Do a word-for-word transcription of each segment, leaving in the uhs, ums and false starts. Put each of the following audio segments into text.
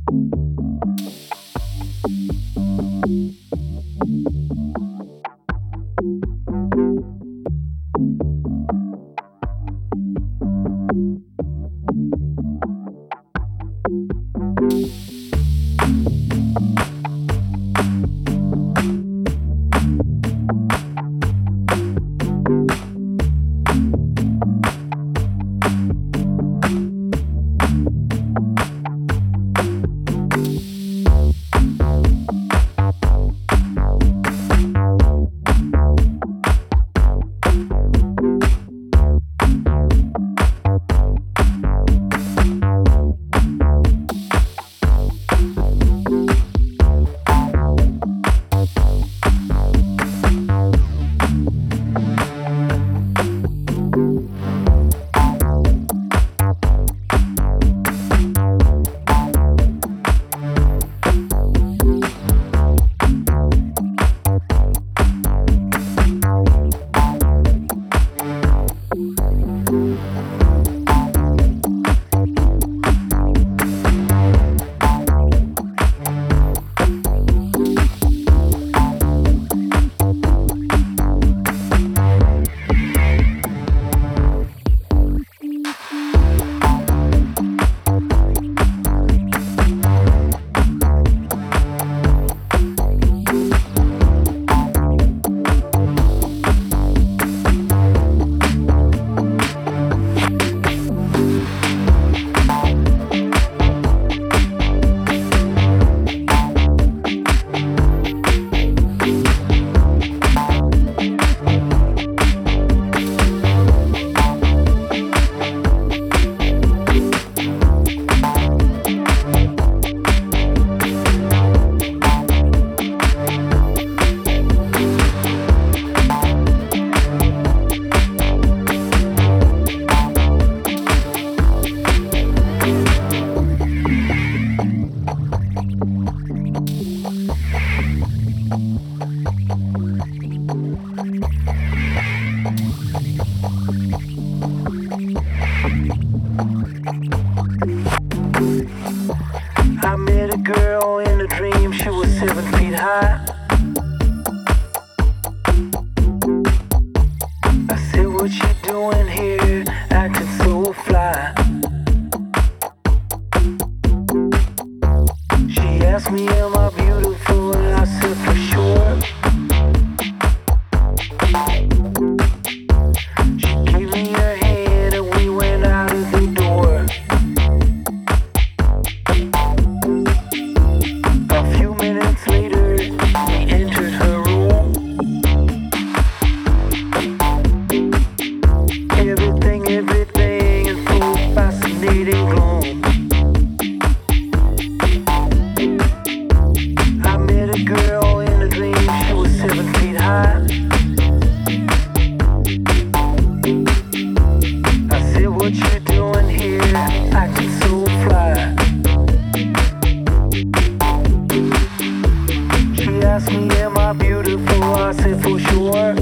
I met a girl in a dream, she was seven feet high. I said, what you doing here, acting so fly? She asked me, am I beautiful? And I said, for sure. She gave me her hand and we went out of the door. A few minutes later, we entered her room. Everything, everything in full fascinating gloom. I met a girl in a dream, she was seven feet high. I said, what you doing here, acting so fly? She asked me, am I beautiful? I said, for sure.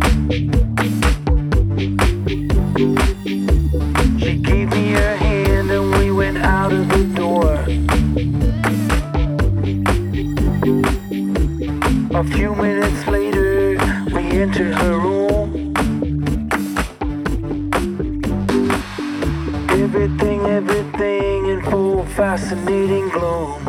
She gave me her hand and we went out of the door. A few minutes later, we entered her room. Everything, everything in full fascinating gloom.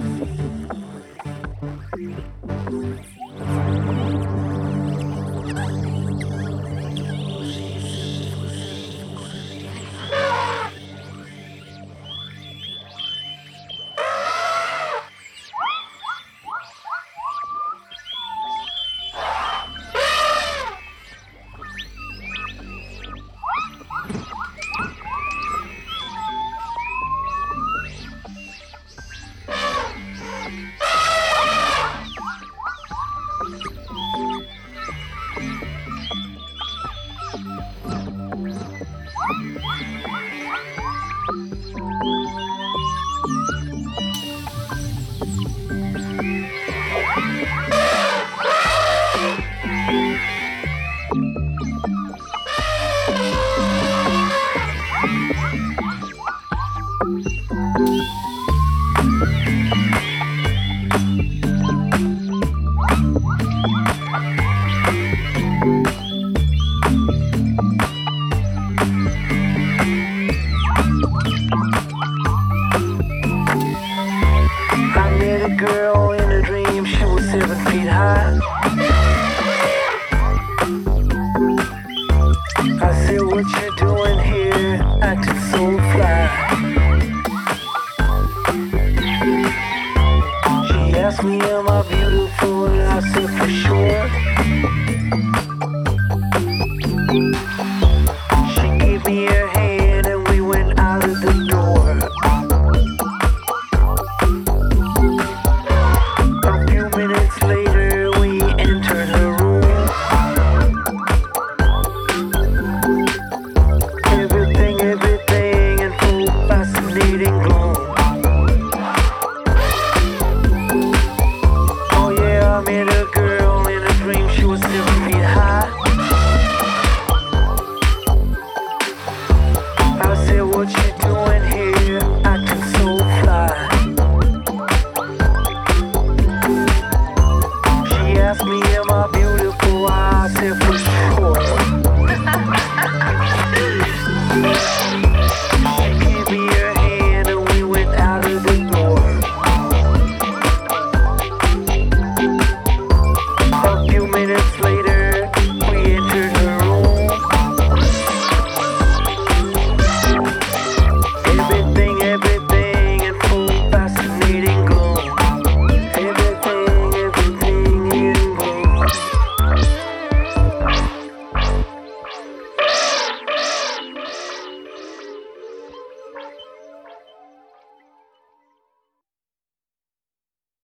girl in a dream, she was seven feet high. I said, what you doing here, acting so fly? She asked me, am I beautiful? And I said, for sure.